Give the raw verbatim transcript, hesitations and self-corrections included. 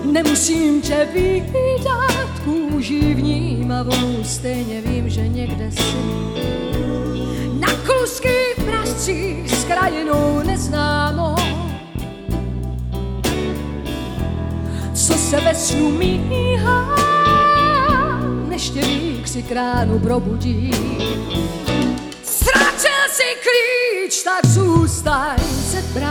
Nemusím tě vídat kůží vnímavou, stejně vím, že někde jsi. Na kluských prascích s krajinou neznámou, co se ve snu míhá, než tě vík si kránu probudí. Ztratil si klíč, tak zůstaň se brát.